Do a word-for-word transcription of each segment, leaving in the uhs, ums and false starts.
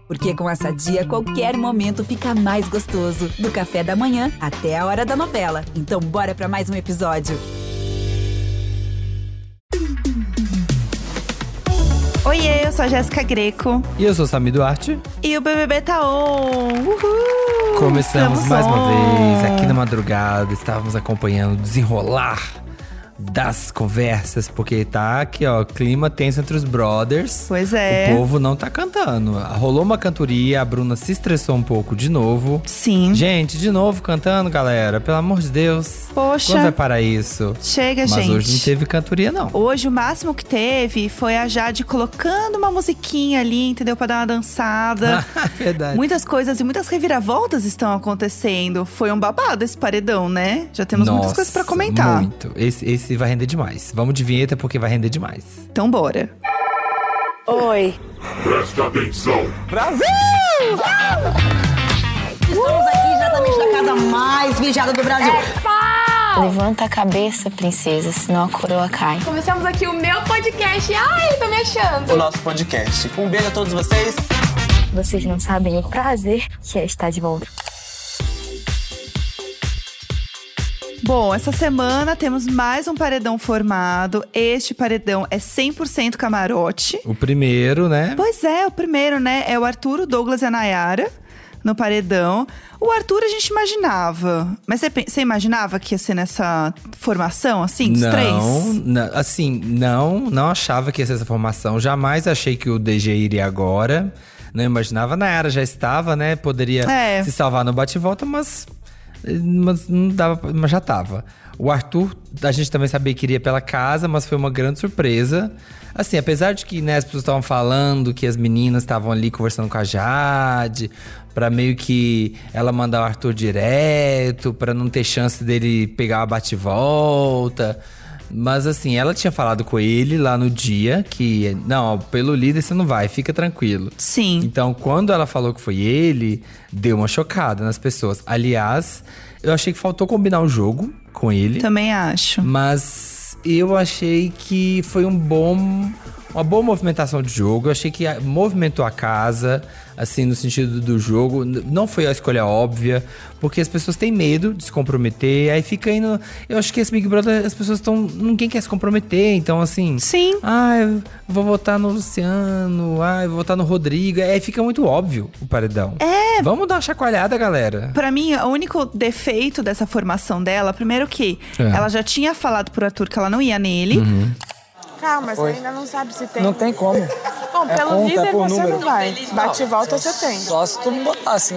Porque com a Sadia, qualquer momento fica mais gostoso. Do café da manhã até a hora da novela. Então bora pra mais um episódio. Oiê, eu sou a Jéssica Greco. E eu sou o Samir Duarte. E o B B B tá on! Uhul! Começamos Estamos mais on. uma vez aqui na madrugada. Estávamos acompanhando o desenrolar das conversas, porque tá aqui, ó, clima tenso entre os brothers. Pois é. O povo não tá cantando. Rolou uma cantoria, a Bruna se estressou um pouco de novo. Sim. Gente, de novo cantando, galera. Pelo amor de Deus. Poxa. Quando vai parar isso? Chega, Mas gente. Mas hoje não teve cantoria, não. Hoje o máximo que teve foi a Jade colocando uma musiquinha ali, entendeu? Pra dar uma dançada. Verdade. Muitas coisas e muitas reviravoltas estão acontecendo. Foi um babado esse paredão, né? Já temos Nossa, muitas coisas pra comentar. Muito. Esse, esse vai render demais. Vamos de vinheta porque vai render demais. Então bora. Oi. Preste atenção. Brasil! Estamos aqui exatamente na casa mais vigiada do Brasil. É Levanta a cabeça, princesa, senão a coroa cai. Começamos aqui o meu podcast. Ai, tô me achando. O nosso podcast. Um beijo a todos vocês. Vocês não sabem o prazer que é estar de volta. Bom, essa semana temos mais um paredão formado. Este paredão é cem por cento camarote. O primeiro, né? Pois é, o primeiro, né? É o Arthur, o Douglas e a Nayara no paredão. O Arthur a gente imaginava. Mas você, você imaginava que ia ser nessa formação, assim, dos não, três? Não, assim, não, não achava que ia ser essa formação. Jamais achei que o D G iria agora. Não imaginava. A Nayara já estava, né? Poderia é. se salvar no bate-volta, mas… Mas não dava, mas já tava. O Arthur, a gente também sabia que iria pela casa, mas foi uma grande surpresa. Assim, apesar de que, né, as pessoas estavam falando que as meninas estavam ali conversando com a Jade, pra meio que ela mandar o Arthur direto, pra não ter chance dele pegar a bate-volta. Mas assim, ela tinha falado com ele lá no dia que, não, pelo líder você não vai, fica tranquilo. Sim. Então, quando ela falou que foi ele, deu uma chocada nas pessoas. Aliás, eu achei que faltou combinar o jogo com ele. Também acho. Mas eu achei que foi um bom… Uma boa movimentação de jogo. Eu achei que movimentou a casa, assim, no sentido do jogo. Não foi a escolha óbvia, porque as pessoas têm medo de se comprometer. Aí fica indo… Eu acho que esse Big Brother, as pessoas estão… Ninguém quer se comprometer, então assim… Sim. Ah, eu vou votar no Luciano. Ah, eu vou votar no Rodrigo. Aí fica muito óbvio o paredão. É. Vamos dar uma chacoalhada, galera. Pra mim, o único defeito dessa formação dela… Primeiro que É. ela já tinha falado pro Arthur que ela não ia nele. Uhum. Calma, você ainda não sabe se tem. Não tem como. Bom, É pelo conta, líder é por você número. não vai. Bate e volta você tem. Só se tu me botar assim.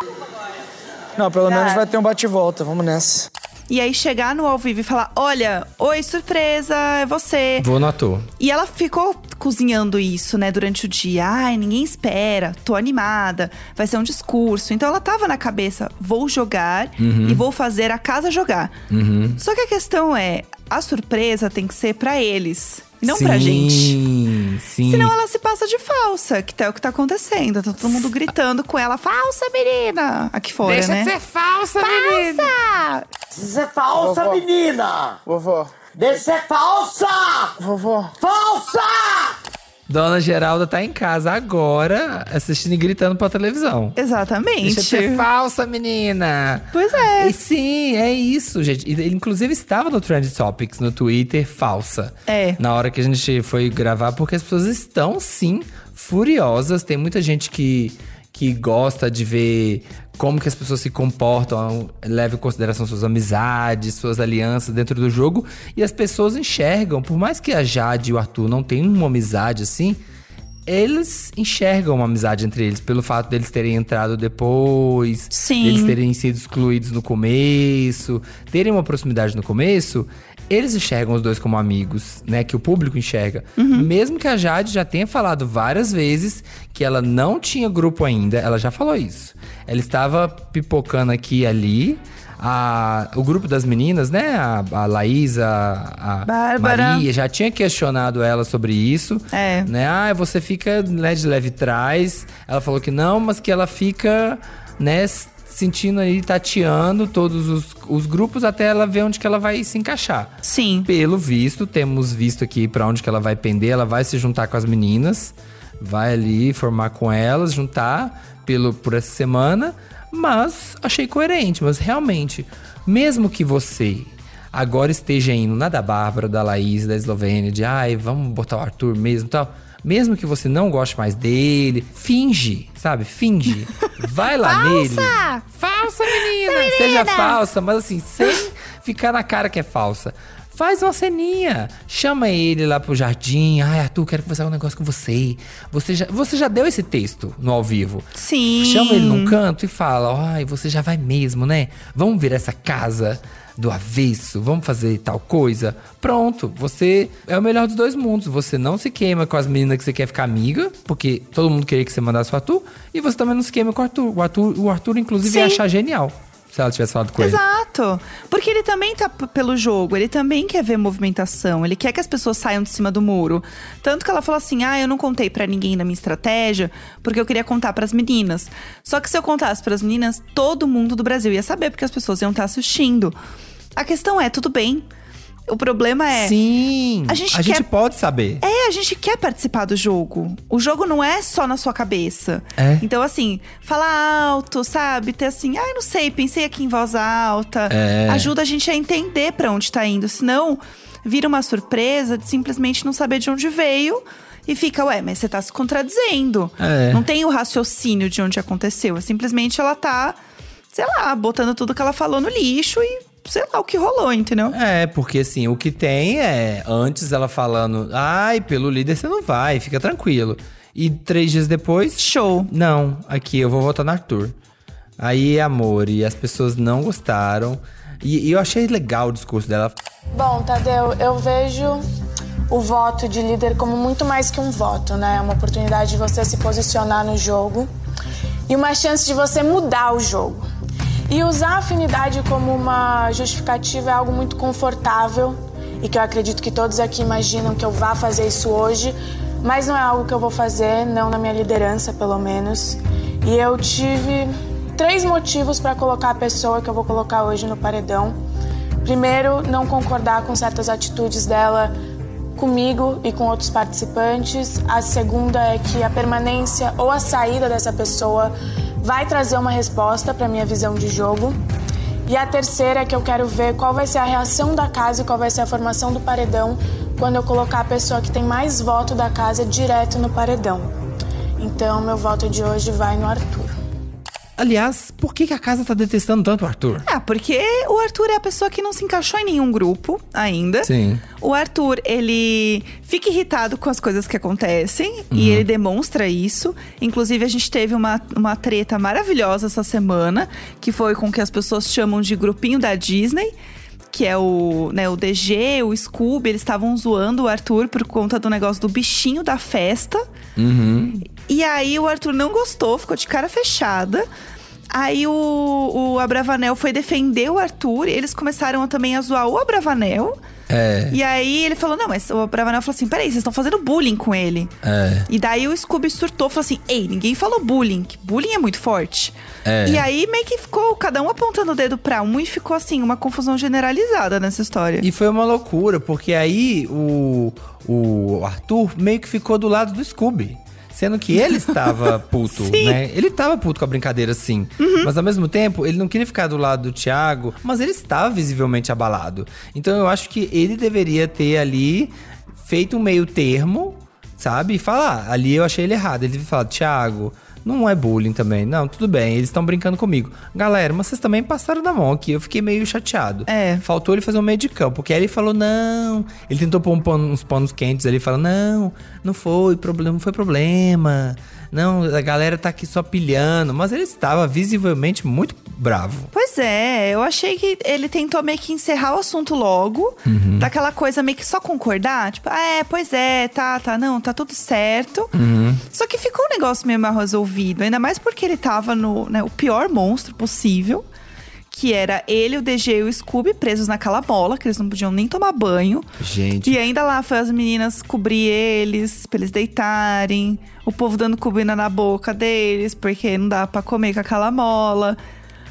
Não, pelo Cara. menos vai ter um bate-volta. Vamos nessa. E aí chegar no ao vivo e falar, olha, oi, surpresa, é você. Vou no ator. E ela ficou cozinhando isso, né, durante o dia. Ai, ninguém espera, tô animada, vai ser um discurso. Então ela tava na cabeça, vou jogar Uhum. e vou fazer a casa jogar. Uhum. Só que a questão é, a surpresa tem que ser pra eles, e não sim, pra gente. Sim, sim. Senão ela se passa de falsa, que é o que tá acontecendo. Tá todo mundo gritando com ela, falsa, menina! Aqui fora, Deixa né? de ser falsa, menina. Falsa! Deixa de ser falsa, Vovó. menina! Vovó. Deixa de ser falsa! Vovó. Falsa! Dona Geralda tá em casa agora, assistindo e gritando pra televisão. Exatamente. Deixa de ser falsa, menina! Pois é. E sim, é isso, gente. Ele, inclusive, estava no Trend Topics, no Twitter, falsa. É. Na hora que a gente foi gravar, porque as pessoas estão, sim, furiosas. Tem muita gente que, que gosta de ver como que as pessoas se comportam, leva em consideração suas amizades, suas alianças dentro do jogo. E as pessoas enxergam, por mais que a Jade e o Arthur não tenham uma amizade assim, eles enxergam uma amizade entre eles, pelo fato deles terem entrado depois, Sim. deles terem sido excluídos no começo, terem uma proximidade no começo. Eles enxergam os dois como amigos, né? Que o público enxerga. Uhum. Mesmo que a Jade já tenha falado várias vezes que ela não tinha grupo ainda, ela já falou isso. Ela estava pipocando aqui e ali. A, o grupo das meninas, né? A, a Laís, a, a Bárbara. Maria, já tinha questionado ela sobre isso. É. Né? Ah, você fica, né, de leve trás. Ela falou que não, mas que ela fica, né, sentindo aí, tateando todos os, os grupos até ela ver onde que ela vai se encaixar. Sim. Pelo visto, temos visto aqui pra onde que ela vai pender. Ela vai se juntar com as meninas, vai ali formar com elas, juntar pelo, por essa semana. Mas achei coerente, mas realmente, mesmo que você agora esteja indo na da Bárbara, da Laís, da Eslovênia, de ai, vamos botar o Arthur mesmo e tal. Mesmo que você não goste mais dele, finge, sabe? Finge. Vai lá falsa! nele. Falsa, menina! menina! Seja falsa, mas assim, sem ficar na cara que é falsa. Faz uma ceninha. Chama ele lá pro jardim. Ai, Arthur, quero conversar um negócio com você. Você já, você já deu esse texto no ao vivo. Sim. Chama ele num canto e fala, ai, você já vai mesmo, né? Vamos ver essa casa do avesso, vamos fazer tal coisa. Pronto, você é o melhor dos dois mundos. Você não se queima com as meninas que você quer ficar amiga, porque todo mundo queria que você mandasse o Arthur. E você também não se queima com o Arthur. O Arthur, o Arthur inclusive, Sim. ia achar genial se ela tivesse falado com ele. Exato. Porque ele também tá p- pelo jogo, ele também quer ver movimentação, ele quer que as pessoas saiam de cima do muro. Tanto que ela falou assim, ah, eu não contei pra ninguém da minha estratégia, porque eu queria contar pras meninas. Só que se eu contasse pras meninas, todo mundo do Brasil ia saber, porque as pessoas iam estar assistindo. A questão é, tudo bem. O problema é… Sim, a gente, a quer, gente pode saber. É, a gente quer participar do jogo. O jogo não é só na sua cabeça. É. Então, assim, falar alto, sabe? Ter assim, ah, não sei, pensei aqui em voz alta. É. Ajuda a gente a entender pra onde tá indo. Senão, vira uma surpresa de simplesmente não saber de onde veio. E fica, ué, mas você tá se contradizendo. É. Não tem o raciocínio de onde aconteceu. Simplesmente ela tá, sei lá, botando tudo que ela falou no lixo e… sei lá o que rolou, entendeu? É, porque assim, o que tem é… Antes ela falando… Ai, pelo líder você não vai, fica tranquilo. E três dias depois… Show. Não, aqui, eu vou votar no Arthur. Aí, amor, e as pessoas não gostaram. E, e eu achei legal o discurso dela. Bom, Tadeu, eu vejo o voto de líder como muito mais que um voto, né? É uma oportunidade de você se posicionar no jogo. E uma chance de você mudar o jogo. E usar a afinidade como uma justificativa é algo muito confortável e que eu acredito que todos aqui imaginam que eu vá fazer isso hoje, mas não é algo que eu vou fazer, não na minha liderança, pelo menos. E eu tive três motivos para colocar a pessoa que eu vou colocar hoje no paredão. Primeiro, não concordar com certas atitudes dela comigo e com outros participantes. A segunda é que a permanência ou a saída dessa pessoa vai trazer uma resposta para minha visão de jogo. E a terceira é que eu quero ver qual vai ser a reação da casa e qual vai ser a formação do paredão quando eu colocar a pessoa que tem mais voto da casa direto no paredão. Então, meu voto de hoje vai no Arthur. Aliás, por que, que a casa tá detestando tanto o Arthur? Ah, porque o Arthur é a pessoa que não se encaixou em nenhum grupo ainda. Sim. O Arthur, ele fica irritado com as coisas que acontecem. Uhum. E ele demonstra isso. Inclusive, a gente teve uma, uma treta maravilhosa essa semana. Que foi com o que as pessoas chamam de grupinho da Disney. Que é o, né, o D G, o Scooby. Eles estavam zoando o Arthur por conta do negócio do bichinho da festa. Uhum. E aí, o Arthur não gostou, ficou de cara fechada. Aí, o, o Abravanel foi defender o Arthur. E eles começaram a, também a zoar o Abravanel. É. E aí, ele falou, não, mas o Abravanel falou assim, peraí, vocês estão fazendo bullying com ele. É. E daí, o Scooby surtou, falou assim, ei, ninguém falou bullying, que bullying é muito forte. É. E aí, meio que ficou cada um apontando o dedo pra um. E ficou, assim, uma confusão generalizada nessa história. E foi uma loucura, porque aí o, o Arthur meio que ficou do lado do Scooby. Sendo que ele estava puto, né? Ele estava puto com a brincadeira, sim. Uhum. Mas ao mesmo tempo, ele não queria ficar do lado do Thiago. Mas ele estava visivelmente abalado. Então eu acho que ele deveria ter ali feito um meio termo, sabe? E falar, ali eu achei ele errado. Ele devia falar, Thiago… Não é bullying também. Não, tudo bem, eles estão brincando comigo. Galera, mas vocês também passaram da mão aqui. Eu fiquei meio chateado. É. Faltou ele fazer um meio de campo. Porque aí ele falou, não… Ele tentou pôr um pano, uns panos quentes ali. Falou, não, não foi problema, não foi problema. Não, a galera tá aqui só pilhando. Mas ele estava visivelmente muito bravo. Pois é, eu achei que ele tentou meio que encerrar o assunto logo. Uhum. Daquela coisa meio que só concordar. Tipo, ah, é, pois é, tá, tá, não, tá tudo certo. Uhum. Só que ficou um negócio meio mal resolvido. Ainda mais porque ele tava no, né, o pior monstro possível. Que era ele, o D G e o Scooby presos naquela bola. Que eles não podiam nem tomar banho. Gente. E ainda lá foi as meninas cobrir eles, pra eles deitarem. O povo dando cubina na boca deles, porque não dá pra comer com aquela mola.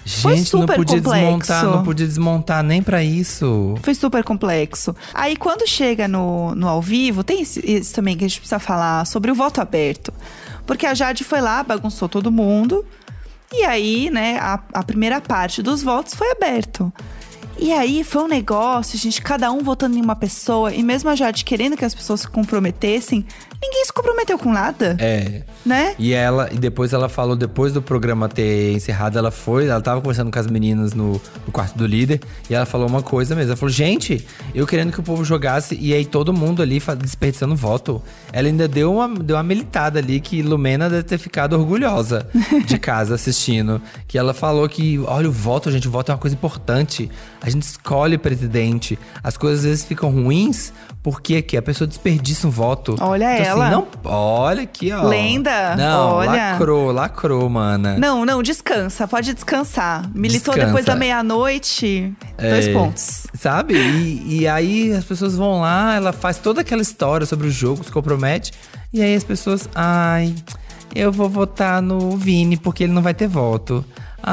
Foi Gente, não super podia complexo. desmontar, não podia desmontar nem pra isso. Foi super complexo. Aí, quando chega no, no ao vivo, tem isso, isso também que a gente precisa falar sobre o voto aberto. Porque a Jade foi lá, bagunçou todo mundo. E aí, né, a, a primeira parte dos votos foi aberto. E aí, foi um negócio, gente, cada um votando em uma pessoa. E mesmo a Jade querendo que as pessoas se comprometessem, ninguém se comprometeu com nada. É. Né? E ela, e depois ela falou, depois do programa ter encerrado, ela foi, ela tava conversando com as meninas no, no quarto do líder, e ela falou uma coisa mesmo. Ela falou, gente, eu querendo que o povo jogasse, e aí todo mundo ali desperdiçando voto. Ela ainda deu uma, deu uma militada ali, que Lumena deve ter ficado orgulhosa de casa assistindo. Que ela falou que, olha, o voto, gente, o voto é uma coisa importante. A gente escolhe presidente. As coisas às vezes ficam ruins, porque aqui a pessoa desperdiça um voto. Olha então, ela. Assim, não, olha aqui, ó. Lenda. Não, olha. lacrou, lacrou, mana. Não, não, descansa, pode descansar. Militou Descansa. depois da meia-noite, dois É, pontos. Sabe? E, e aí as pessoas vão lá, ela faz toda aquela história sobre o jogo, se compromete. E aí as pessoas, ai, eu vou votar no Vini porque ele não vai ter voto.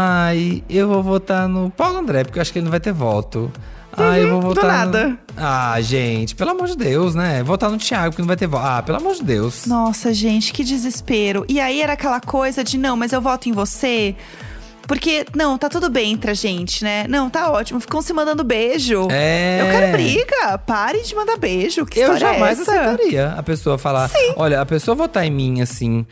Ai, eu vou votar no Paulo André porque eu acho que ele não vai ter voto. Ah, eu vou votar do nada. No... Ah, gente, pelo amor de Deus, né? Votar no Thiago porque não vai ter voto. Ah, pelo amor de Deus. Nossa, gente, que desespero. E aí era aquela coisa de, não, mas eu voto em você… Porque, não, tá tudo bem entre a gente, né? Não, tá ótimo. Ficam se mandando beijo. É. Eu quero briga. Parem de mandar beijo. Que Eu história jamais é essa? aceitaria a pessoa falar… Sim. Olha, a pessoa votar em mim, assim,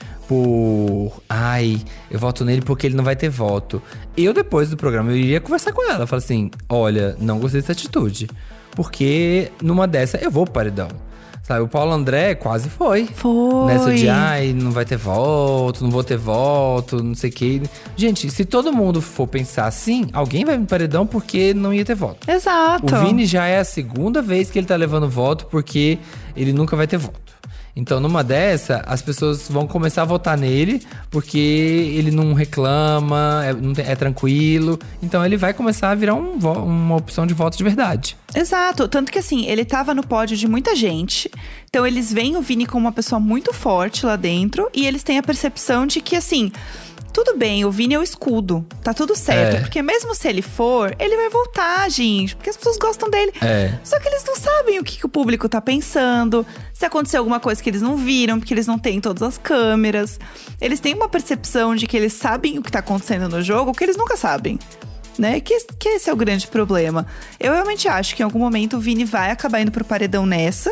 por… Ai, eu voto nele porque ele não vai ter voto. Eu, depois do programa, eu iria conversar com ela. Falar assim, olha, não gostei dessa atitude. Porque numa dessa, eu vou pro paredão. Sabe, o Paulo André quase foi. Foi. Nessa de, ai, não vai ter voto, não vou ter voto, não sei o quê. Gente, se todo mundo for pensar assim, alguém vai no paredão porque não ia ter voto. Exato. O Vini já é a segunda vez que ele tá levando voto porque ele nunca vai ter voto. Então, numa dessa, as pessoas vão começar a votar nele porque ele não reclama, é, não tem, é tranquilo. Então, ele vai começar a virar um, uma opção de voto de verdade. Exato. Tanto que, assim, ele tava no pódio de muita gente. Então, eles veem o Vini como uma pessoa muito forte lá dentro. E eles têm a percepção de que, assim… Tudo bem, o Vini é o escudo, tá tudo certo. É. Porque mesmo se ele for, ele vai voltar, gente. Porque as pessoas gostam dele. É. Só que eles não sabem o que, que o público tá pensando. Se aconteceu alguma coisa que eles não viram, porque eles não têm todas as câmeras. Eles têm uma percepção de que eles sabem o que tá acontecendo no jogo, que eles nunca sabem. Né? Que, que esse é o grande problema. Eu realmente acho que em algum momento o Vini vai acabar indo pro paredão nessa.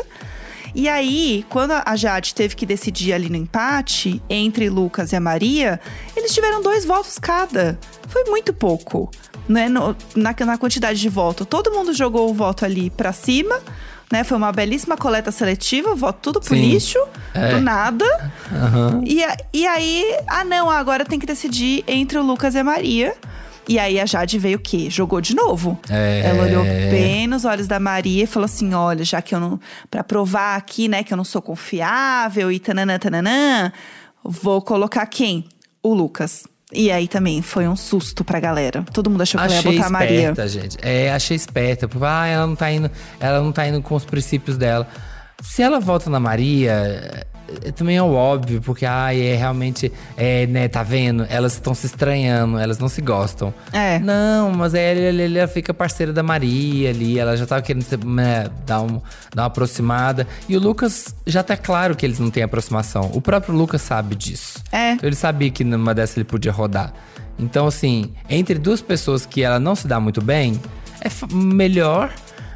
E aí, quando a Jade teve que decidir ali no empate entre Lucas e a Maria, eles tiveram dois votos cada. Foi muito pouco, né? No, na, na quantidade de voto. Todo mundo jogou o voto ali pra cima, né? Foi uma belíssima coleta seletiva, voto tudo pro Sim. lixo, É. do nada. Uhum. E, e aí, ah não, agora tem que decidir entre o Lucas e a Maria. E aí a Jade veio o quê? Jogou de novo. É. Ela olhou bem nos olhos da Maria e falou assim, olha, já que eu não… Pra provar aqui, né, que eu não sou confiável e tananã, tananã, vou colocar quem? O Lucas. E aí também foi um susto pra galera. Todo mundo achou que Achei ela ia botar a Maria. esperta, gente. É, achei esperta. Porque, ah, ela não tá indo, ela não tá indo com os princípios dela. Se ela volta na Maria… Também é o óbvio, porque ai, é realmente, é, né, tá vendo? Elas estão se estranhando, elas não se gostam. É. Não, mas aí ela, ela, ela fica parceira da Maria ali, ela já tava querendo né, dar, um, dar uma aproximada. E o Lucas já tá claro que eles não têm aproximação. O próprio Lucas sabe disso. É. Então ele sabia que numa dessa ele podia rodar. Então, assim, entre duas pessoas que ela não se dá muito bem, é melhor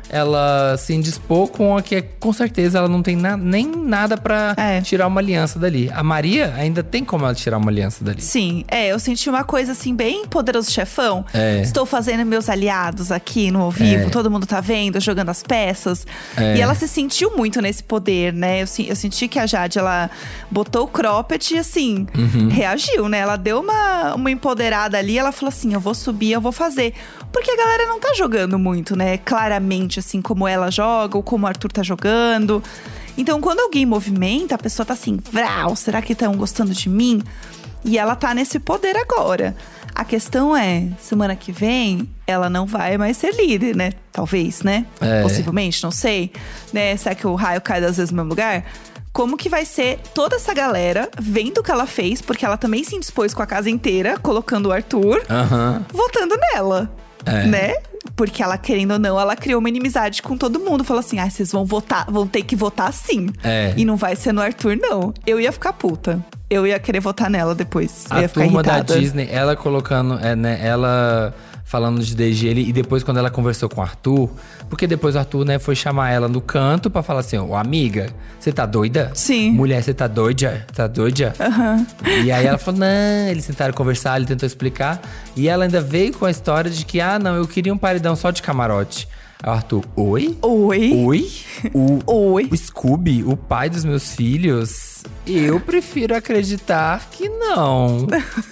ela se indispor com a que, com certeza, ela não tem na, nem nada pra É. tirar uma aliança dali. A Maria ainda tem como ela tirar uma aliança dali. Sim, é, eu senti uma coisa assim, bem poderoso chefão. É. Estou fazendo meus aliados aqui no ao vivo, É. todo mundo tá vendo, jogando as peças. É. E ela se sentiu muito nesse poder, né? Eu, se- eu senti que a Jade, ela botou o cropped e assim, Uhum. reagiu, né? Ela deu uma, uma empoderada ali, ela falou assim, eu vou subir, eu vou fazer. Porque a galera não tá jogando muito, né? Claramente, assim, como ela joga ou como o Arthur tá jogando. Então, quando alguém movimenta, a pessoa tá assim, vral, será que estão gostando de mim? E ela tá nesse poder agora. A questão é, semana que vem, ela não vai mais ser líder, né? Talvez, né? É. Possivelmente, não sei. Né? Será que o raio cai das vezes no mesmo lugar? como que vai ser toda essa galera vendo o que ela fez, porque ela também se indispôs com a casa inteira, colocando o Arthur, Aham. votando nela, É. né? Porque ela, querendo ou não, ela criou uma inimizade com todo mundo. Falou assim, ah, vocês vão votar, vão ter que votar sim. É. E não vai ser no Arthur, não. Eu ia ficar puta. Eu ia querer votar nela depois. Eu A ia ficar turma da irritada. Disney, ela colocando, é, né, ela falando de D G ele, e depois quando ela conversou com o Arthur, porque depois o Arthur, né, foi chamar ela no canto pra falar assim, ô amiga, você tá doida? Sim. Mulher, você tá doida? Tá doida? Aham. E aí ela falou, não, eles tentaram conversar, ele tentou explicar. E ela ainda veio com a história de que, ah, não, eu queria um paredão só de camarote. Aí o Arthur, oi? Oi? Oi? O, Oi? o Scooby, o pai dos meus filhos, eu prefiro acreditar que não.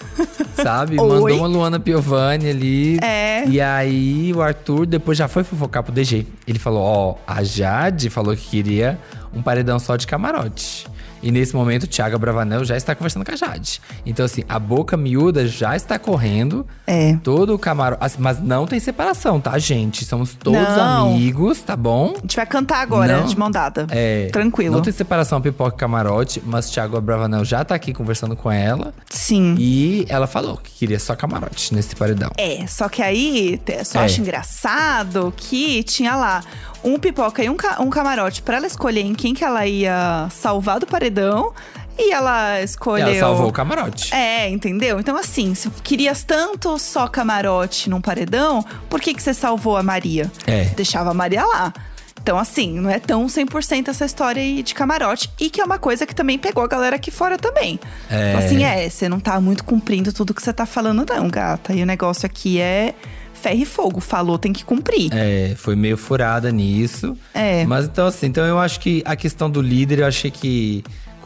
Sabe? Oi? Mandou uma Luana Piovani ali. É. E aí o Arthur depois já foi fofocar pro D G. Ele falou, ó, a Jade falou que queria um paredão só de camarote. E nesse momento o Thiago Bravanel já está conversando com a Jade. Então assim, a boca miúda já está correndo. É. Todo o camarote. Mas não tem separação, tá, gente? Somos todos Não. amigos, tá bom? A gente vai cantar agora, Não. de mão dada. É, Tranquilo. Não tem separação pipoca e camarote, mas Thiago Abravanel já tá aqui conversando com ela. Sim. E ela falou que queria só camarote nesse paredão. É, só que aí, te- só É. acho engraçado que tinha lá um pipoca e um, ca- um camarote pra ela escolher em quem que ela ia salvar do paredão. E ela escolheu… Ela salvou o camarote. É, entendeu? Então assim, se querias tanto só camarote num paredão, por que que você salvou a Maria? É. Deixava a Maria lá. Então assim, não é tão cem por cento essa história aí de camarote. E que é uma coisa que também pegou a galera aqui fora também. É. Então, assim, é, você não tá muito cumprindo tudo que você tá falando não, gata. E o negócio aqui é… ferro e fogo, falou, tem que cumprir. É, foi meio furada nisso. É. Mas então, assim, então eu acho que a questão do líder, eu achei que…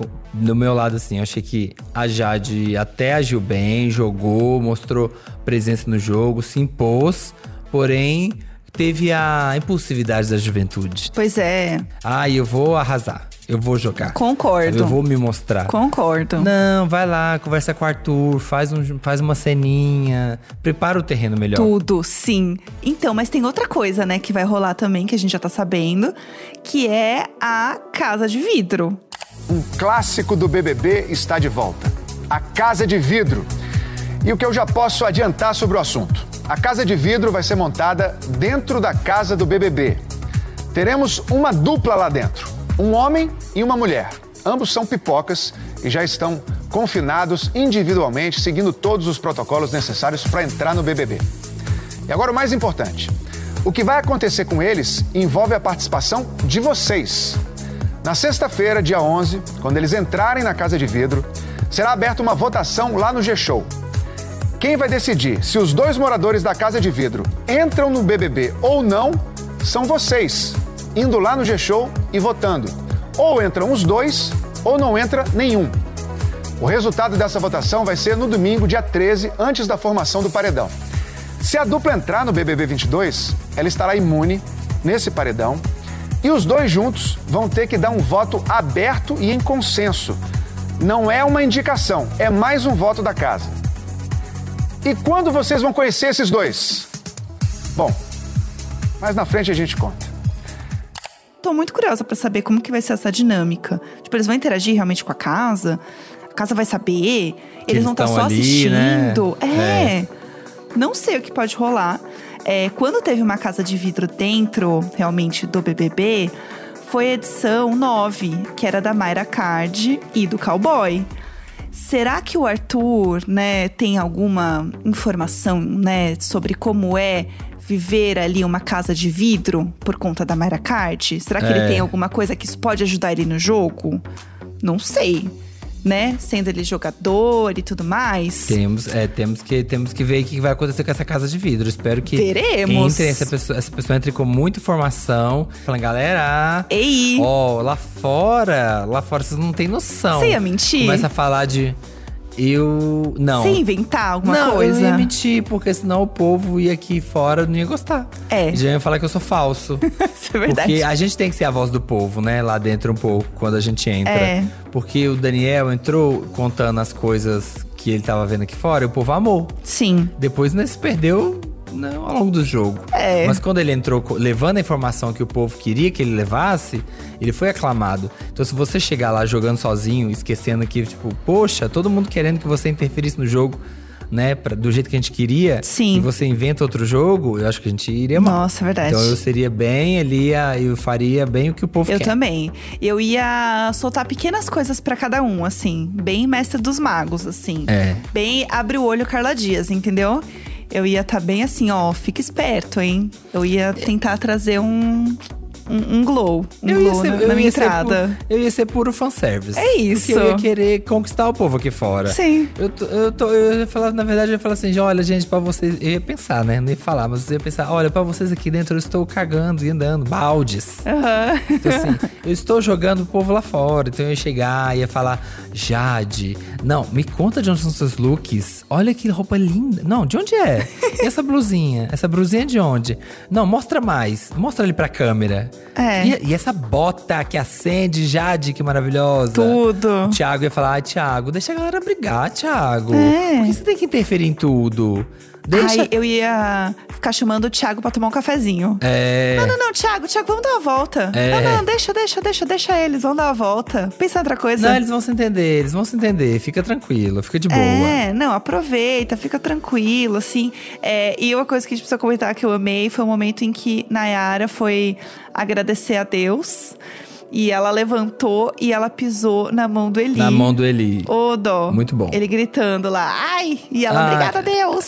Do meu lado, assim, eu achei que a Jade até agiu bem, jogou, mostrou presença no jogo, se impôs. Porém, teve a impulsividade da juventude. Pois é, Ah, eu vou arrasar. Eu vou jogar. concordo. Eu vou me mostrar. Concordo. Não, vai lá, conversa com o Arthur, faz, um, faz uma ceninha, prepara o terreno melhor. Tudo, sim. Então, mas tem outra coisa, né, que vai rolar também, que a gente já tá sabendo, que é a Casa de Vidro. Um clássico do B B B está de volta. A Casa de Vidro. E o que eu já posso adiantar sobre o assunto. A Casa de Vidro vai ser montada dentro da casa do B B B. Teremos uma dupla lá dentro. Um homem e uma mulher. Ambos são pipocas e já estão confinados individualmente, seguindo todos os protocolos necessários para entrar no B B B. E agora o mais importante. O que vai acontecer com eles envolve a participação de vocês. Na sexta-feira, dia onze, quando eles entrarem na Casa de Vidro, será aberta uma votação lá no G-Show. Quem vai decidir se os dois moradores da Casa de Vidro entram no B B B ou não são vocês, indo lá no G-Show e votando. Ou entram os dois, ou não entra nenhum. O resultado dessa votação vai ser no domingo, dia treze, antes da formação do paredão. Se a dupla entrar no B B B vinte e dois, ela estará imune nesse paredão. E os dois juntos vão ter que dar um voto aberto e em consenso. Não é uma indicação, é mais um voto da casa. E quando vocês vão conhecer esses dois? Bom, mais na frente a gente conta. Tô muito curiosa pra saber como que vai ser essa dinâmica. Tipo, eles vão interagir realmente com a casa? A casa vai saber? Eles eles vão estar tão só ali, assistindo? né? É. Não sei o que pode rolar. É, quando teve uma Casa de Vidro dentro, realmente, do B B B, foi a edição nove, que era da Mayra Card e do Cowboy. Será que o Arthur, né, tem alguma informação, né, sobre como é viver ali uma casa de vidro por conta da Mayra Card? Será que É. ele tem alguma coisa que isso pode ajudar ele no jogo? Não sei, né? Sendo ele jogador e tudo mais. Temos, é, temos, que, temos que ver o que vai acontecer com essa Casa de Vidro. Espero que Veremos. entre essa pessoa, essa pessoa entre com muita informação. Falando, galera… Ei! Ó, lá fora, lá fora vocês não têm noção. Você ia mentir? Começa a falar de… Eu… Não. Você ia inventar alguma não, coisa? eu não ia mentir, porque senão o povo ia aqui fora não ia gostar. É. Já ia falar que eu sou falso. Isso é verdade. Porque a gente tem que ser a voz do povo, né? Lá dentro um pouco, quando a gente entra. É. Porque o Daniel entrou contando as coisas que ele tava vendo aqui fora e o povo amou. Sim. Depois, né, se perdeu não ao longo do jogo. É. Mas quando ele entrou levando a informação que o povo queria que ele levasse, ele foi aclamado. Então se você chegar lá jogando sozinho, esquecendo que, tipo, poxa, todo mundo querendo que você interferisse no jogo, né, pra, do jeito que a gente queria. Sim. E você inventa outro jogo, eu acho que a gente iria mal. Nossa, é verdade. Então eu seria bem, ele ia, eu faria bem o que o povo Eu quer. também. Eu ia soltar pequenas coisas pra cada um, assim. Bem mestre dos magos, assim. É. Bem abre o olho Carla Dias, entendeu? Eu ia estar tá bem assim, ó, fica esperto, hein? Eu ia tentar trazer um… Um, um glow, um eu ia glow ser, na, eu na minha ia ser entrada. pu- eu ia ser puro fanservice. É isso. Porque eu ia querer conquistar o povo aqui fora. Sim. Eu, tô, eu, tô, eu ia falar, na verdade, eu ia falar assim, olha, gente, pra vocês… Eu ia pensar, né? Não ia falar, mas eu ia pensar, olha, pra vocês aqui dentro eu estou cagando e andando, baldes. Aham. Então assim, eu estou jogando o povo lá fora. Então eu ia chegar, ia falar, Jade, não, me conta de onde são seus looks. Olha que roupa linda. Não, de onde é? E essa blusinha? Essa blusinha de onde? Não, mostra mais. Mostra ali pra câmera. É. E, e essa bota que acende, Jade, que maravilhosa. Tudo. O Thiago ia falar, ai, Thiago, deixa a galera brigar, Thiago. É. Por que você tem que interferir em tudo? Deixa… Aí eu ia ficar chamando o Thiago pra tomar um cafezinho. É… Não, não, não, Thiago, Thiago, vamos dar uma volta. É. Não, não, deixa, deixa, deixa, deixa eles, vamos dar uma volta. Pensa em outra coisa. Não, eles vão se entender, eles vão se entender. Fica tranquilo, fica de boa. É, não, aproveita, fica tranquilo, assim. É, e uma coisa que a gente precisa comentar que eu amei foi o momento em que Nayara foi agradecer a Deus. E ela levantou e ela pisou na mão do Eli. Na mão do Eli. Ô, dó. Muito bom. Ele gritando lá, ai! E ela, Ah, obrigada a Deus!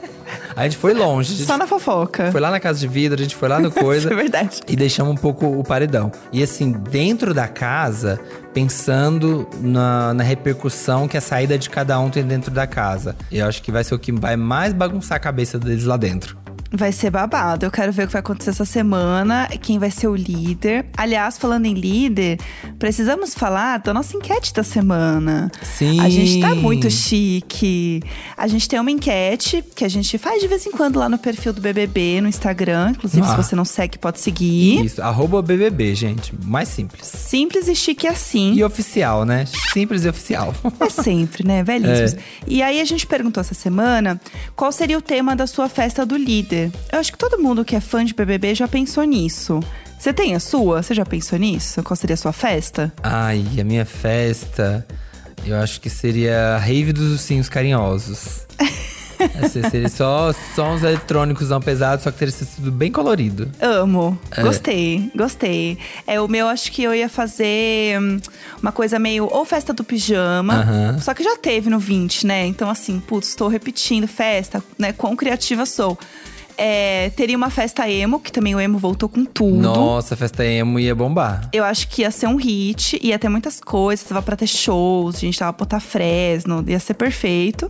A gente foi longe. A gente Só na fofoca. foi lá na casa de vidro, a gente foi lá no coisa. Isso é verdade. E deixamos um pouco o paredão. E assim, dentro da casa, pensando na, na repercussão que a saída de cada um tem dentro da casa. Eu acho que vai ser o que vai mais bagunçar a cabeça deles lá dentro. Vai ser babado. Eu quero ver o que vai acontecer essa semana. Quem vai ser o líder. Aliás, falando em líder, precisamos falar da nossa enquete da semana. Sim. A gente tá muito chique. A gente tem uma enquete que a gente faz de vez em quando lá no perfil do B B B, no Instagram. Inclusive, Ah. se você não segue, pode seguir. Isso, arroba B B B, gente. Mais simples. Simples e chique assim. E oficial, né? Simples e oficial. É sempre, né? Velhíssimos. É. E aí, a gente perguntou essa semana qual seria o tema da sua festa do líder. Eu acho que todo mundo que é fã de B B B já pensou nisso. Você tem a sua? Você já pensou nisso? Qual seria a sua festa? Ai, a minha festa… Eu acho que seria a rave dos ursinhos carinhosos. Assim, seria só sons eletrônicos não pesados, só que teria sido bem colorido. Amo. É. Gostei, gostei. É, o meu, acho que eu ia fazer hum, uma coisa meio… Ou festa do pijama. Aham. Só que já teve no vinte, né? Então assim, putz, estou repetindo festa, né? Quão criativa sou. É, teria uma festa emo, que também o emo voltou com tudo. Nossa, a festa emo ia bombar. Eu acho que ia ser um hit, ia ter muitas coisas, tava pra ter shows, a gente tava pra botar Fresno, ia ser perfeito.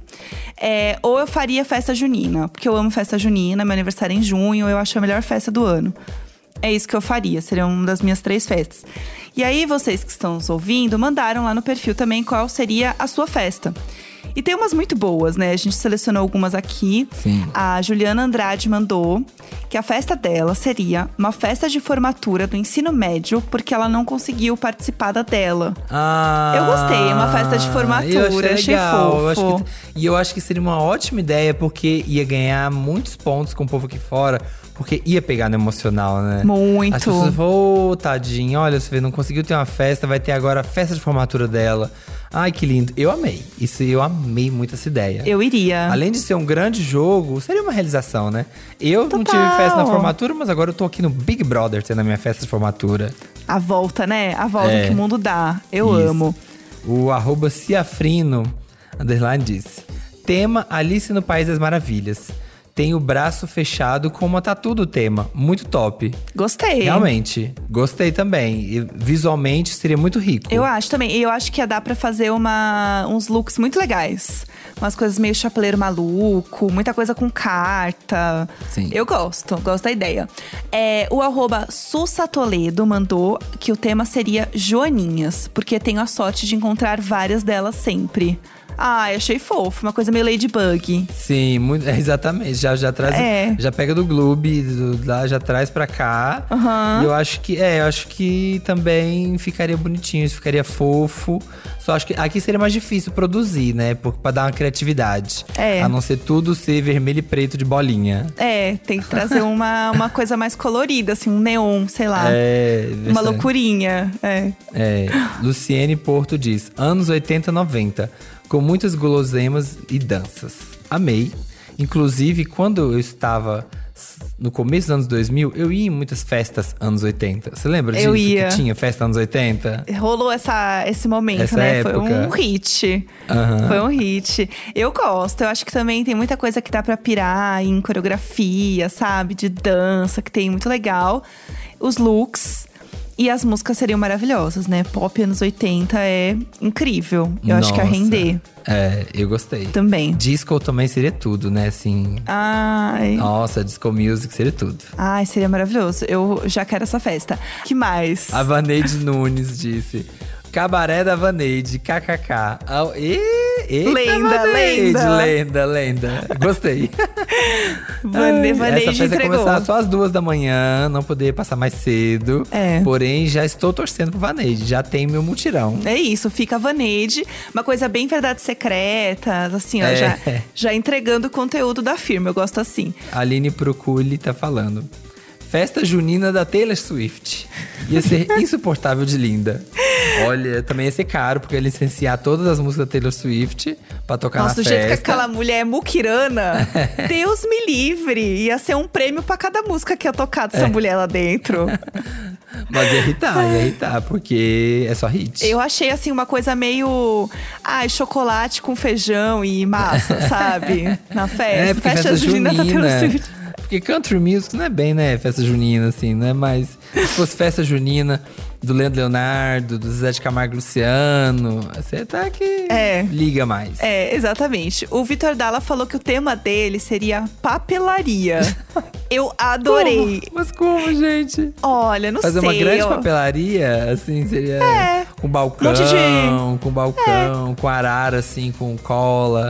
É, ou eu faria festa junina, porque eu amo festa junina, meu aniversário é em junho, eu acho a melhor festa do ano. É isso que eu faria, seria uma das minhas três festas. E aí, vocês que estão nos ouvindo, mandaram lá no perfil também qual seria a sua festa. E tem umas muito boas, né? A gente selecionou algumas aqui. Sim. A Juliana Andrade mandou que a festa dela seria uma festa de formatura do ensino médio, porque ela não conseguiu participar da dela. Ah, Eu gostei, é uma festa de formatura, eu achei, achei legal. fofo. Eu acho que, e eu acho que seria uma ótima ideia, porque ia ganhar muitos pontos com o povo aqui fora. Porque ia pegar no emocional, né? Muito. As pessoas vão, oh, tadinho, olha, você vê, não conseguiu ter uma festa, vai ter agora a festa de formatura dela. Ai, que lindo. Eu amei. Isso, eu amei muito essa ideia. Eu iria. Além de ser um grande jogo, seria uma realização, né? Eu não Total. tive festa na formatura, mas agora eu tô aqui no Big Brother tendo a minha festa de formatura. A volta, né? A volta É. que o mundo dá. Eu Isso. amo. O arroba Ciafrino, underline, disse: tema Alice no País das Maravilhas. Tem o braço fechado com uma tatu do tema. Muito top. Gostei. Realmente, gostei também. E visualmente seria muito rico. Eu acho também. E eu acho que ia dar pra fazer uma, uns looks muito legais. Umas coisas meio chapeleiro maluco, muita coisa com carta. Sim. Eu gosto, gosto da ideia. É, o arroba Sussa Toledo mandou que o tema seria Joaninhas, porque tenho a sorte de encontrar várias delas sempre. Ah, eu achei fofo. Uma coisa meio Ladybug. Sim, muito, exatamente. Já, já traz. É. Já pega do Gloob, do, lá, já traz pra cá. Uhum. E eu acho que. É, eu acho que também ficaria bonitinho, ficaria fofo. Só acho que aqui seria mais difícil produzir, né? Porque, pra dar uma criatividade. É. A não ser tudo ser vermelho e preto de bolinha. É, tem que trazer uma, uma coisa mais colorida, assim, um neon, sei lá. É. Uma loucurinha. É. É. Luciene Porto diz: anos oitenta, noventa, com muitas guloseimas e danças. Amei. Inclusive, quando eu estava no começo dos anos dois mil, eu ia em muitas festas anos oitenta. Você lembra disso? Eu ia. Que tinha festa anos oitenta? Rolou essa, esse momento, Essa né? época. Foi um hit. Uhum. Foi um hit. Eu gosto. Eu acho que também tem muita coisa que dá pra pirar em coreografia, sabe? De dança, que tem muito legal. Os looks. E as músicas seriam maravilhosas, né? Pop anos oitenta é incrível. Eu Nossa. acho que ia render. É, eu gostei. Também. Disco também seria tudo, né? Assim. Ai. Nossa, disco music seria tudo. Ai, seria maravilhoso. Eu já quero essa festa. Que mais? A Vaneide Nunes disse: Cabaré da Vaneide, kkk. Ah, e, eita, Lenda, Vaneide, lenda. Lenda, lenda. Gostei. Vane, Ai, Vaneide essa festa ia entregou. começar só às duas da manhã, não poder passar mais cedo. É. Porém, já estou torcendo pro Vaneide, já tem meu mutirão. É isso, fica a Vaneide. Uma coisa bem verdades secretas, assim, ó, É. já, já entregando o conteúdo da firma. Eu gosto assim. A Aline Proculi tá falando: festa junina da Taylor Swift. Ia ser insuportável de linda. Olha, também ia ser caro, porque ia licenciar todas as músicas da Taylor Swift pra tocar Nossa, na do festa. jeito que aquela mulher é muquirana, Deus me livre. Ia ser um prêmio pra cada música que ia tocar dessa É. mulher lá dentro. Mas ia irritar, ia irritar, porque é só hit. Eu achei, assim, uma coisa meio… Ai, chocolate com feijão e massa, sabe? Na festa. É, porque festa, junina da Taylor junina. Swift. Porque country music não é bem, né, festa junina, assim, né? Mas se fosse festa junina do Leandro Leonardo, do Zé de Camargo e Luciano, você tá que É. liga mais. É, exatamente. O Vitor Dalla falou que o tema dele seria papelaria. Eu adorei. Como? Mas como, gente? Olha, não Fazer sei. uma grande eu- papelaria, assim, seria… É. Com balcão, Monte de- com balcão, com arara, assim, com cola…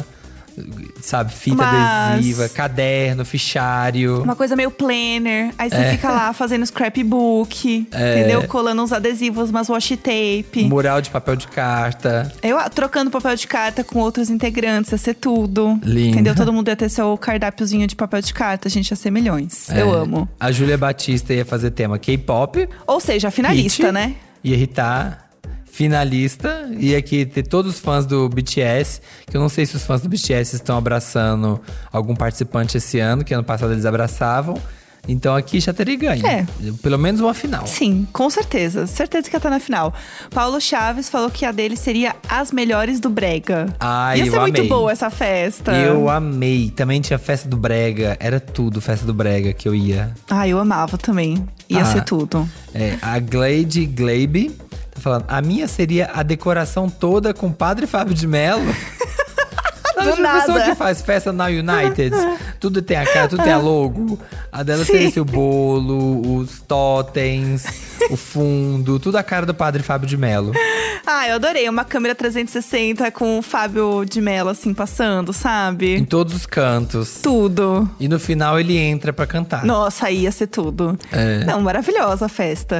Sabe, fita Mas- adesiva, caderno, fichário. Uma coisa meio planner. Aí você É. fica lá fazendo scrapbook, É. entendeu? Colando uns adesivos, umas washi tape. Mural de papel de carta. Eu ah, trocando papel de carta com outros integrantes, ia ser tudo. Lindo. Entendeu? Todo mundo ia ter seu cardápiozinho de papel de carta, a gente ia ser milhões. Eu É. amo. A Júlia Batista ia fazer tema K-pop. Ou seja, a finalista, hit, né? Ia irritar. Finalista. Ia aqui ter todos os fãs do B T S. Que eu não sei se os fãs do B T S estão abraçando algum participante esse ano. Que ano passado eles abraçavam. Então aqui já teria ganho. É. Pelo menos uma final. Sim, com certeza. Certeza que ia estar na final. Paulo Chaves falou que a dele seria As Melhores do Brega. Ai, Ia ser eu muito amei. boa essa festa. Eu amei. Também tinha festa do Brega. Era tudo festa do Brega que eu ia. Ah, eu amava também. Ia Ah. ser tudo. É, a Glade Glabe tá falando: a minha seria a decoração toda com Padre Fábio de Mello. Sabe, Do a pessoa nada. que faz festa na United, tudo tem a cara, tudo tem a logo. A dela Sim. seria esse, o bolo, os totens, o fundo, tudo a cara do Padre Fábio de Mello. Ah, eu adorei. Uma câmera trezentos e sessenta com o Fábio de Mello, assim, passando, Em sabe? todos os cantos. Tudo. E no final ele entra pra cantar. Nossa, aí ia ser tudo. É. Não, maravilhosa a festa.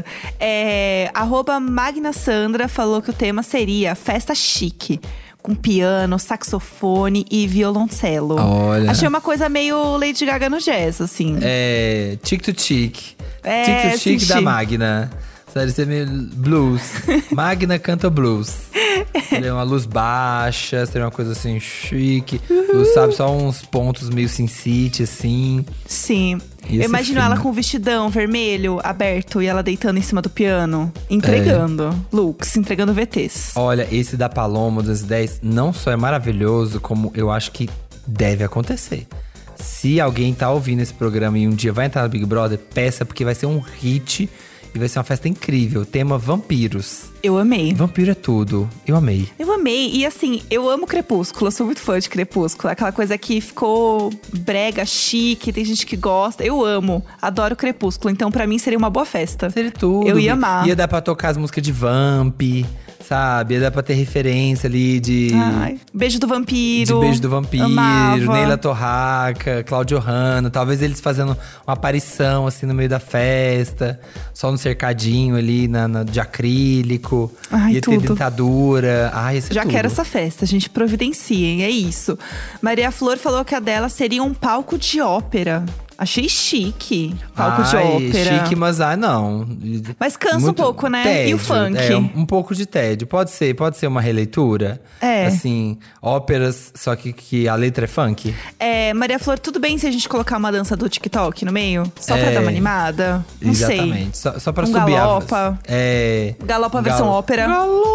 É, arroba Magna Sandra falou que o tema seria festa chique. Com piano, saxofone e violoncelo. Olha. Achei uma coisa meio Lady Gaga no jazz, assim. É. Tic to Tic. É, Tic to Tic senti. da Magna. Sério, você meio blues. Magna canta blues. Seria uma luz baixa, seria uma coisa assim chique. Luz, sabe, só uns pontos meio Sin City, assim. Sim. Ia Eu ser imagino ela fino. com o vestidão vermelho, aberto, e ela deitando em cima do piano. Entregando looks, entregando V Ts. Olha, esse da Paloma dos dez não só é maravilhoso, como eu acho que deve acontecer. Se alguém tá ouvindo esse programa e um dia vai entrar no Big Brother, peça, porque vai ser um hit e vai ser uma festa incrível. Tema vampiros. Eu amei. Vampiro é tudo. Eu amei. Eu amei. E assim, eu amo Crepúsculo. Eu sou muito fã de Crepúsculo. Aquela coisa que ficou brega, chique. Tem gente que gosta. Eu amo. Adoro Crepúsculo. Então, pra mim, seria uma boa festa. Seria tudo. Eu ia amar. Ia dar pra tocar as músicas de Vamp, Sabe? Dá pra ter referência ali de… Ai, Beijo do Vampiro. De Beijo do Vampiro, Amava. Neila Torraca, Cláudio Hanna. Talvez eles fazendo uma aparição assim no meio da festa. Só no cercadinho ali na, na- de acrílico. Ai, ia tudo. ter dentadura. Ai, isso é Já tudo. quero essa festa, gente, providenciem, é isso. Maria Flor falou que a dela seria um palco de ópera. Achei chique, palco de Ai, ópera. chique, mas ah, não. Mas cansa Muito um pouco, né? tédio, E o funk? É, um, um pouco de tédio. Pode ser, pode ser uma releitura. É. Assim, óperas, só que, que a letra é funk. É, Maria Flor, tudo bem se a gente colocar uma dança do TikTok no meio? Só pra É. dar uma animada? Não sei. Exatamente. Só, só pra Um subir galopa. a… É… Galopa versão ópera.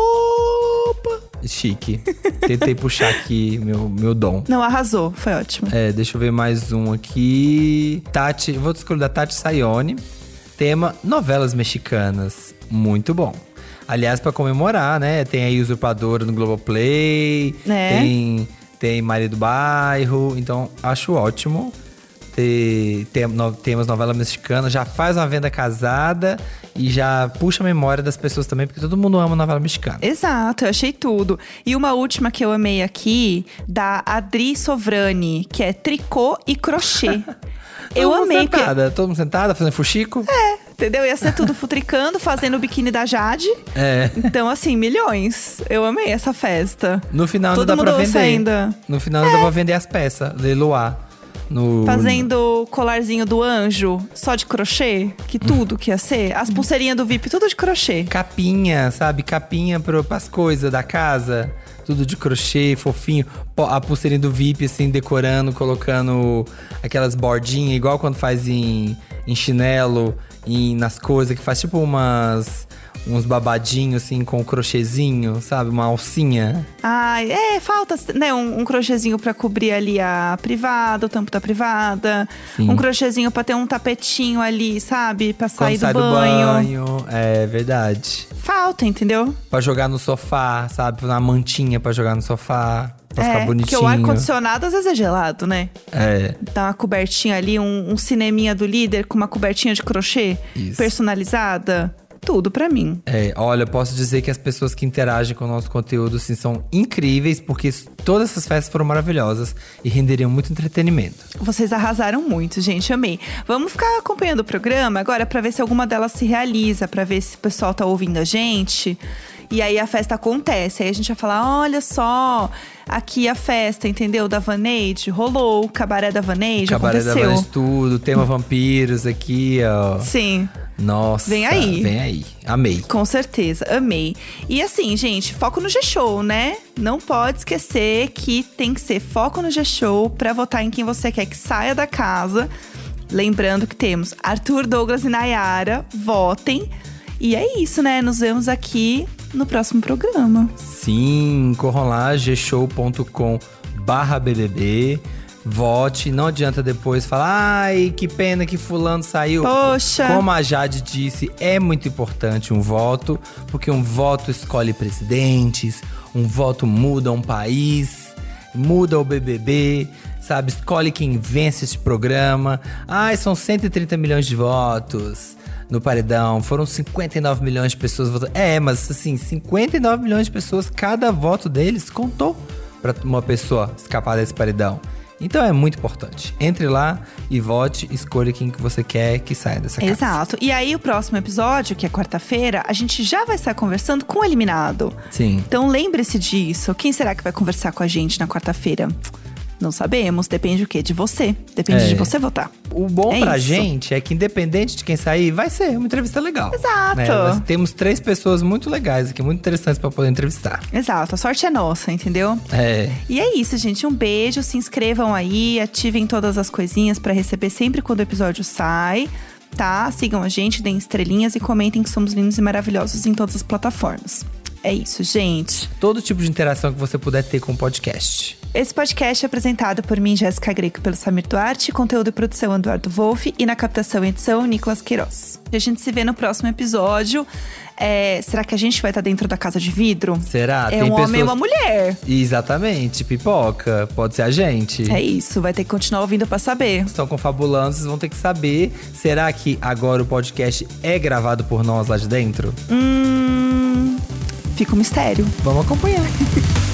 Galopa! Chique. Tentei puxar aqui meu, meu dom. Não, arrasou, foi ótimo. É, deixa eu ver mais um aqui. Tati, vou escolher da Tati Sayone. Tema novelas mexicanas. Muito bom. Aliás, pra comemorar, né? Tem aí Usurpadora no Globoplay. É. Tem, tem Maria do Bairro. Então, acho ótimo ter, ter no, temas novela mexicana. Já faz uma venda casada e já puxa a memória das pessoas também, porque todo mundo ama novela mexicana. Exato, eu achei tudo. E uma última que eu amei aqui, da Adri Sovrani, que é tricô e crochê. Eu Todo mundo amei, porque, sentada, todo mundo sentada, fazendo fuxico. entendeu? Ia ser tudo futricando, fazendo o biquíni da Jade. É. Então, assim, milhões. Eu amei essa festa. No final Todo não dá pra mundo vender. ainda. No final não dá pra vender as peças, leiloar. No, Fazendo o colarzinho do anjo, só de crochê, que tudo que ia ser. As pulseirinhas do V I P, tudo de crochê. Capinha, sabe? Capinha pro, pras coisas da casa. Tudo de crochê, fofinho. Po- A pulseirinha do V I P, assim, decorando, colocando aquelas bordinhas, igual quando faz em, em chinelo, e nas coisas, que faz tipo umas… Uns babadinhos, assim, com um crochêzinho, sabe? Uma alcinha. Ai, é, falta, né, um, um crochêzinho pra cobrir ali a privada, o tampo da privada. Sim. Um crochêzinho pra ter um tapetinho ali, sabe? Pra sair Quando sai do do banho. banho. É verdade. Falta, entendeu? Pra jogar no sofá, sabe? Na mantinha pra jogar no sofá. Pra ficar É, bonitinho. porque o ar-condicionado às vezes é gelado, né? É. Dá uma cobertinha ali, um, um cineminha do líder com uma cobertinha de crochê Isso. personalizada. Tudo pra mim. É, olha, eu posso dizer que as pessoas que interagem com o nosso conteúdo, assim, são incríveis, porque todas essas festas foram maravilhosas e renderiam muito entretenimento. Vocês arrasaram muito, gente, amei. Vamos ficar acompanhando o programa agora pra ver se alguma delas se realiza, pra ver se o pessoal tá ouvindo a gente. E aí a festa acontece. Aí a gente vai falar, olha só, aqui a festa, entendeu? Da Vaneide, rolou. O cabaré da Vaneide, Cabaré da aconteceu. Vanessa tudo, tema vampiros aqui, ó. Sim. Nossa. Vem aí. Vem aí. Amei. Com certeza, amei. E assim, gente, foco no G-Show, né? Não pode esquecer que tem que ser foco no G-Show pra votar em quem você quer que saia da casa. Lembrando que temos Arthur, Douglas e Nayara. Votem. E é isso, né? Nos vemos aqui no próximo programa. Sim, corram lá, g show ponto com barra B B B. Vote, não adianta depois falar, ai, que pena que fulano saiu. Poxa. Como a Jade disse, é muito importante um voto, porque um voto escolhe presidentes, um voto muda um país, muda o B B B, sabe? Escolhe quem vence esse programa. Ai, são cento e trinta milhões de votos no paredão, foram cinquenta e nove milhões de pessoas votando. É, mas assim, cinquenta e nove milhões de pessoas, cada voto deles contou pra uma pessoa escapar desse paredão. Então é muito importante. Entre lá e vote, escolha quem que você quer que saia dessa casa. Exato. E aí, o próximo episódio, que é quarta-feira, a gente já vai estar conversando com o eliminado. Sim. Então lembre-se disso. Quem será que vai conversar com a gente na quarta-feira? Não sabemos, depende o quê? De você. Depende É. de você votar. O bom É pra isso. gente é que, independente de quem sair, vai ser uma entrevista legal. Exato. Né? Nós temos três pessoas muito legais aqui, muito interessantes pra poder entrevistar. Exato, a sorte é nossa, entendeu? É. E é isso, gente. Um beijo, se inscrevam aí, ativem todas as coisinhas pra receber sempre quando o episódio sai, tá? Sigam a gente, deem estrelinhas e comentem que somos lindos e maravilhosos em todas as plataformas. É isso, gente. Todo tipo de interação que você puder ter com o podcast. Esse podcast é apresentado por mim, Jéssica Greco, pelo Samir Duarte, conteúdo e produção Eduardo Wolff e na captação e edição, Nicolas Queiroz. E a gente se vê no próximo episódio. É, será que a gente vai estar dentro da casa de vidro? Será? É Tem um homem pessoas- e uma mulher. Exatamente, pipoca. Pode ser a gente. É isso, vai ter que continuar ouvindo pra saber. Estão confabulando, vocês vão ter que saber. Será que agora o podcast é gravado por nós lá de dentro? Hum… Fica um mistério. Vamos acompanhar.